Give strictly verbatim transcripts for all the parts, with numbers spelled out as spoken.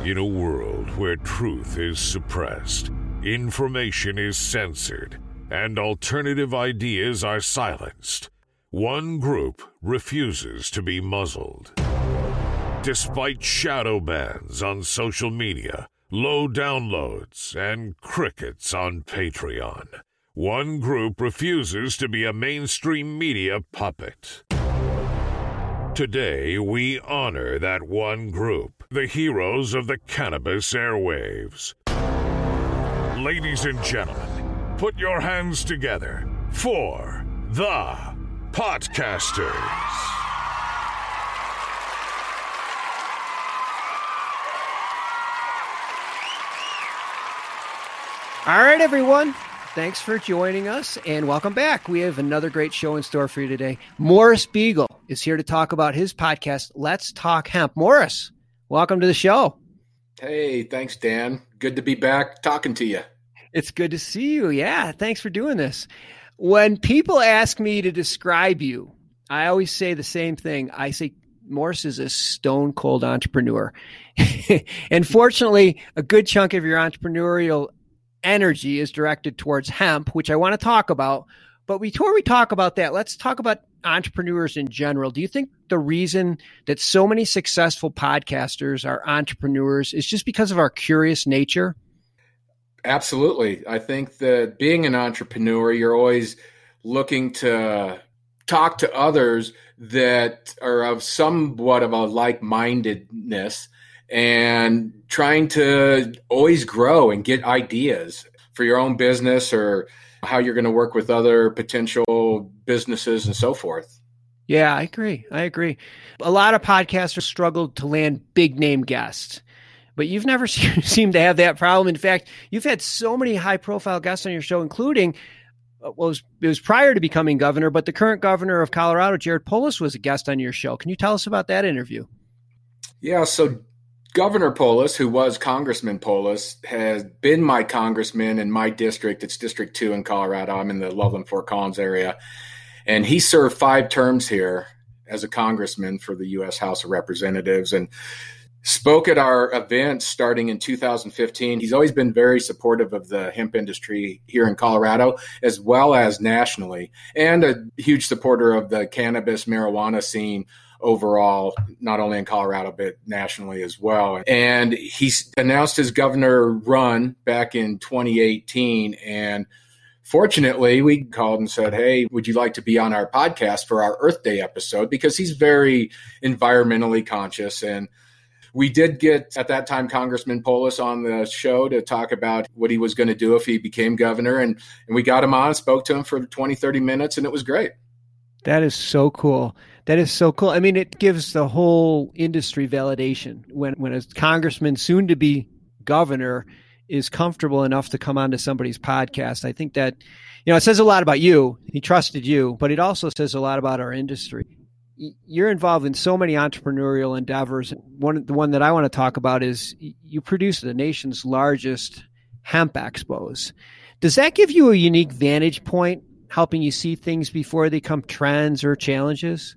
In a world where truth is suppressed, information is censored, and alternative ideas are silenced, one group refuses to be muzzled. Despite shadow bans on social media, low downloads, and crickets on Patreon, one group refuses to be a mainstream media puppet. Today, we honor that one group, the heroes of the cannabis airwaves. Ladies and gentlemen, put your hands together for the Podcasters. All right, everyone. Thanks for joining us, and welcome back. We have another great show in store for you today. Morris Beagle is here to talk about his podcast, Let's Talk Hemp. Morris, welcome to the show. Hey, thanks, Dan. Good to be back talking to you. It's good to see you. Yeah, thanks for doing this. When people ask me to describe you, I always say the same thing. I say Morris is a stone cold entrepreneur. And fortunately, a good chunk of your entrepreneurial energy is directed towards hemp, which I want to talk about. But before we talk about that, let's talk about entrepreneurs in general. Do you think the reason that so many successful podcasters are entrepreneurs is just because of our curious nature? Absolutely. I think that being an entrepreneur, you're always looking to talk to others that are of somewhat of a like-mindedness and trying to always grow and get ideas for your own business or how you're going to work with other potential businesses and so forth. Yeah, I agree. I agree. A lot of podcasters struggle to land big name guests, but you've never seemed to have that problem. In fact, you've had so many high profile guests on your show, including well, it was, it was prior to becoming governor, but the current governor of Colorado, Jared Polis, was a guest on your show. Can you tell us about that interview? Yeah, so Governor Polis, who was Congressman Polis, has been my congressman in my district. It's District two in Colorado. I'm in the Loveland-Fort Collins area. And he served five terms here as a congressman for the U S House of Representatives and spoke at our events starting in two thousand fifteen. He's always been very supportive of the hemp industry here in Colorado, as well as nationally, and a huge supporter of the cannabis marijuana scene overall, not only in Colorado, but nationally as well. And he announced his governor run back in twenty eighteen. And fortunately, we called and said, hey, would you like to be on our podcast for our Earth Day episode? Because he's very environmentally conscious. And we did get, at that time, Congressman Polis on the show to talk about what he was going to do if he became governor. And, and we got him on, spoke to him for twenty, thirty minutes, and it was great. That is so cool. That is so cool. I mean, it gives the whole industry validation when, when a congressman, soon to be governor, is comfortable enough to come onto somebody's podcast. I think that, you know, it says a lot about you. He trusted you, but it also says a lot about our industry. You're involved in so many entrepreneurial endeavors. One, the one that I want to talk about is you produce the nation's largest hemp expos. Does that give you a unique vantage point, helping you see things before they become trends or challenges?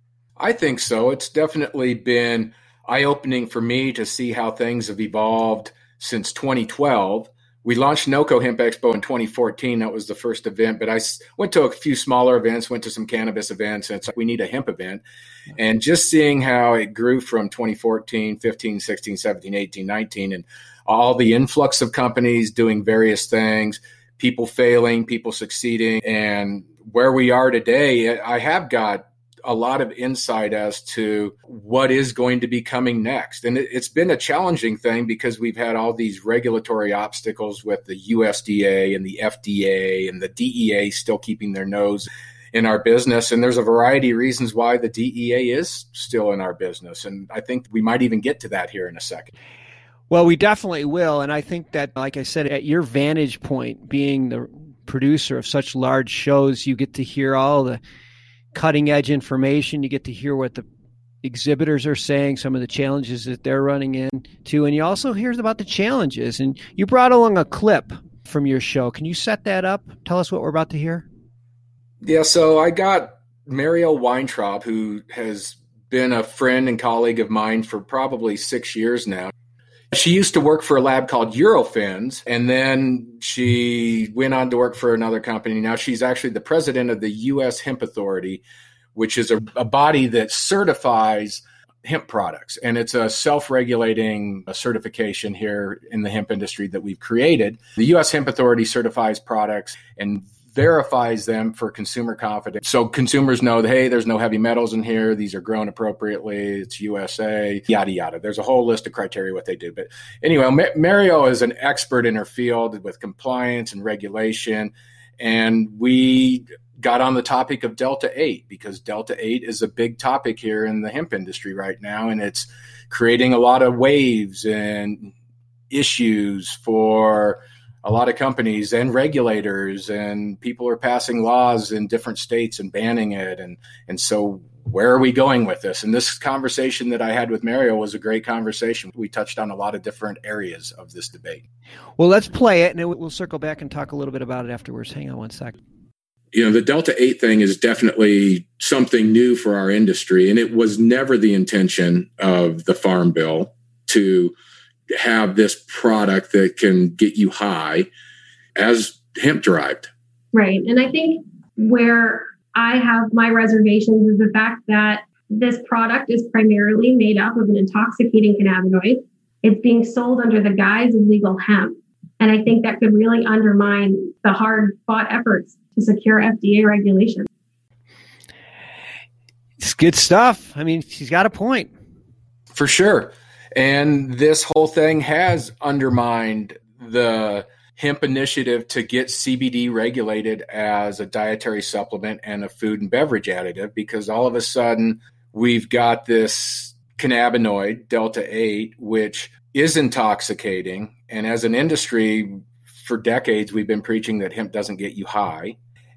I think so. It's definitely been eye-opening for me to see how things have evolved since twenty twelve. We launched NOCO Hemp Expo in twenty fourteen. That was the first event, but I went to a few smaller events, went to some cannabis events, and it's like, we need a hemp event. And just seeing how it grew from twenty fourteen, fifteen, sixteen, seventeen, eighteen, nineteen, and all the influx of companies doing various things, people failing, people succeeding, and where we are today, I have got a lot of insight as to what is going to be coming next. And it, it's been a challenging thing because we've had all these regulatory obstacles with the U S D A and the F D A and the D E A still keeping their nose in our business. And there's a variety of reasons why the D E A is still in our business. And I think we might even get to that here in a second. Well, we definitely will. And I think that, like I said, at your vantage point, being the producer of such large shows, you get to hear all the cutting edge information. You get to hear what the exhibitors are saying, some of the challenges that they're running into, and you also hear about the challenges. And you brought along a clip from your show. Can you set that up? Tell us what we're about to hear. Yeah, so I got Mariel Weintraub, who has been a friend and colleague of mine for probably six years now. She used to work for a lab called Eurofins, and then she went on to work for another company. Now she's actually the president of the U S Hemp Authority, which is a, a body that certifies hemp products. And it's a self-regulating certification here in the hemp industry that we've created. The U S Hemp Authority certifies products and verifies them for consumer confidence. So consumers know that, hey, there's no heavy metals in here. These are grown appropriately. It's U S A, yada, yada. There's a whole list of criteria what they do. But anyway, Ma- Mario is an expert in her field with compliance and regulation. And we got on the topic of Delta eight because Delta eight is a big topic here in the hemp industry right now. And it's creating a lot of waves and issues for a lot of companies and regulators, and people are passing laws in different states and banning it. And, and so where are we going with this? And this conversation that I had with Mario was a great conversation. We touched on a lot of different areas of this debate. Well, let's play it, and then we'll circle back and talk a little bit about it afterwards. Hang on one sec. You know, the Delta eight thing is definitely something new for our industry, and it was never the intention of the Farm Bill to have this product that can get you high as hemp derived. Right. And I think where I have my reservations is the fact that this product is primarily made up of an intoxicating cannabinoid. It's being sold under the guise of legal hemp. And I think that could really undermine the hard fought efforts to secure F D A regulation. It's good stuff. I mean, she's got a point. For sure. And this whole thing has undermined the hemp initiative to get C B D regulated as a dietary supplement and a food and beverage additive, because all of a sudden we've got this cannabinoid, Delta eight, which is intoxicating. And as an industry, for decades, we've been preaching that hemp doesn't get you high.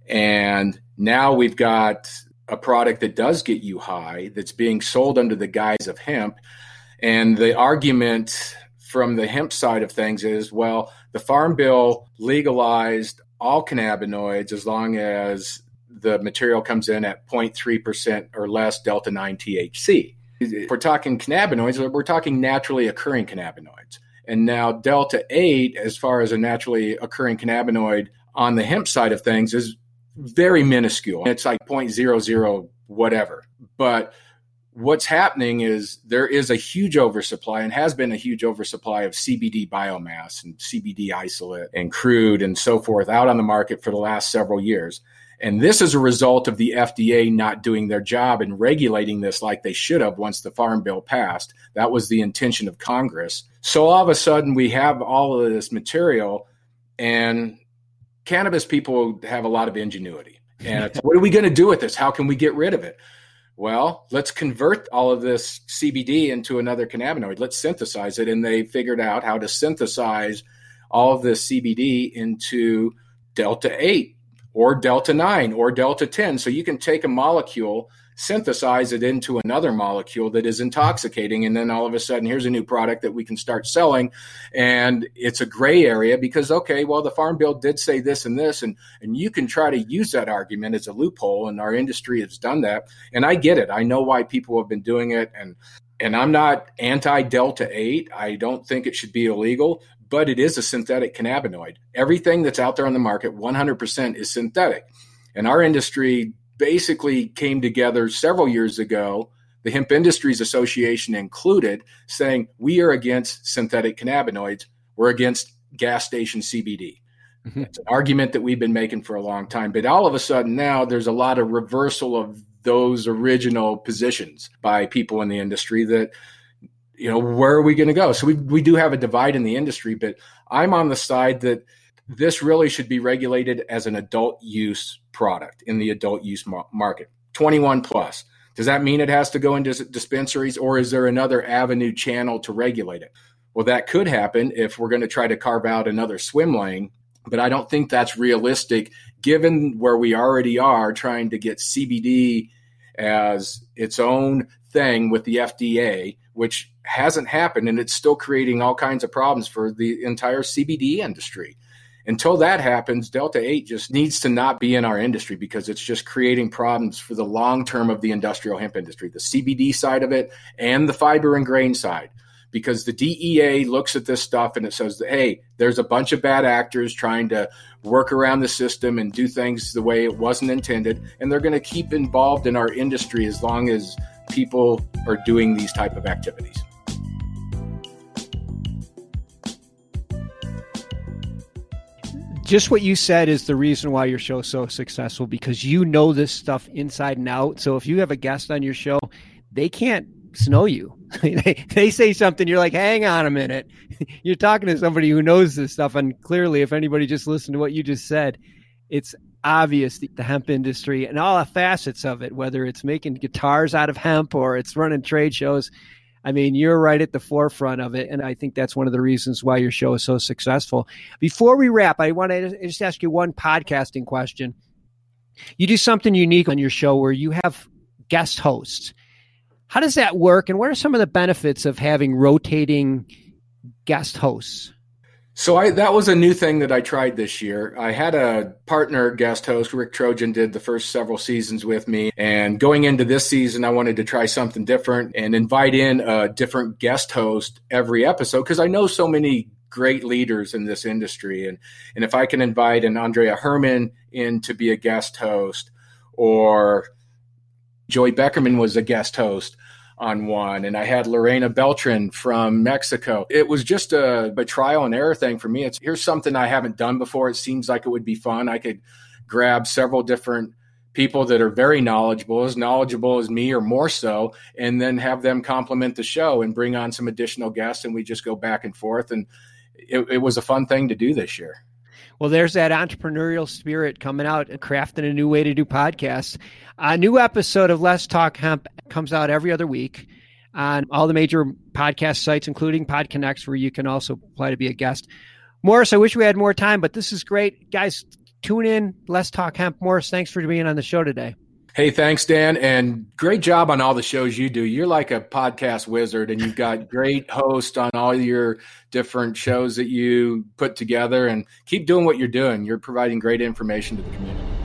And now we've got a product that does get you high that's being sold under the guise of hemp. And the argument from the hemp side of things is, well, the Farm Bill legalized all cannabinoids as long as the material comes in at zero point three percent or less Delta nine T H C. If we're talking cannabinoids, we're talking naturally occurring cannabinoids. And now Delta eight, as far as a naturally occurring cannabinoid on the hemp side of things, is very minuscule. It's like zero point zero zero whatever. But what's happening is there is a huge oversupply and has been a huge oversupply of C B D biomass and C B D isolate and crude and so forth out on the market for the last several years. And this is a result of the F D A not doing their job in regulating this like they should have once the Farm Bill passed. That was the intention of Congress. So all of a sudden we have all of this material, and cannabis people have a lot of ingenuity. And it's, what are we going to do with this? How can we get rid of it? Well, let's convert all of this C B D into another cannabinoid. Let's synthesize it. And they figured out how to synthesize all of this C B D into Delta eight or Delta nine or Delta ten. So you can take a molecule, synthesize it into another molecule that is intoxicating. And then all of a sudden, here's a new product that we can start selling. And it's a gray area because, okay, well, the Farm Bill did say this and this, and, and you can try to use that argument as a loophole. And our industry has done that. And I get it. I know why people have been doing it. And, and I'm not anti-Delta eight. I don't think it should be illegal, but it is a synthetic cannabinoid. Everything that's out there on the market, one hundred percent is synthetic. And our industry basically came together several years ago, the Hemp Industries Association included, saying we are against synthetic cannabinoids. We're against gas station C B D. Mm-hmm. It's an argument that we've been making for a long time. But all of a sudden now there's a lot of reversal of those original positions by people in the industry that, you know, where are we going to go? So we we do have a divide in the industry, but I'm on the side that this really should be regulated as an adult use product in the adult use mar- market, twenty-one plus. Does that mean it has to go into dispensaries, or is there another avenue channel to regulate it? Well, that could happen if we're going to try to carve out another swim lane, but I don't think that's realistic given where we already are trying to get C B D as its own thing with the F D A, which hasn't happened, and it's still creating all kinds of problems for the entire C B D industry. Until that happens, Delta eight just needs to not be in our industry because it's just creating problems for the long term of the industrial hemp industry, the C B D side of it and the fiber and grain side. because the D E A looks at this stuff and it says that, hey, there's a bunch of bad actors trying to work around the system and do things the way it wasn't intended. And they're going to keep involved in our industry as long as people are doing these type of activities. Just what you said is the reason why your show is so successful, because you know this stuff inside and out. So if you have a guest on your show, they can't snow you. they, they say something, you're like, hang on a minute. You're talking to somebody who knows this stuff. And clearly, if anybody just listened to what you just said, it's obvious the, the hemp industry and all the facets of it, whether it's making guitars out of hemp or it's running trade shows. I mean, you're right at the forefront of it, and I think that's one of the reasons why your show is so successful. Before we wrap, I want to just ask you one podcasting question. You do something unique on your show where you have guest hosts. How does that work, and what are some of the benefits of having rotating guest hosts? So I, that was a new thing that I tried this year. I had a partner guest host, Rick Trojan, did the first several seasons with me. And going into this season, I wanted to try something different and invite in a different guest host every episode, because I know so many great leaders in this industry. And, and if I can invite an Andrea Herman in to be a guest host, or Joey Beckerman was a guest host on one, and I had Lorena Beltran from Mexico. It was just a, a trial and error thing for me. It's here's something I haven't done before. It seems like it would be fun. I could grab several different people that are very knowledgeable, as knowledgeable as me or more so, and then have them complement the show and bring on some additional guests, and we just go back and forth. And it, it was a fun thing to do this year. Well, there's that entrepreneurial spirit coming out and crafting a new way to do podcasts. A new episode of Let's Talk Hemp comes out every other week on all the major podcast sites, including PodConnects, where you can also apply to be a guest. Morris, I wish we had more time, but this is great. Guys, tune in. Let's Talk Hemp. Morris, thanks for being on the show today. Hey, thanks, Dan, and great job on all the shows you do. You're like a podcast wizard, and you've got great hosts on all your different shows that you put together, and keep doing what you're doing. You're providing great information to the community.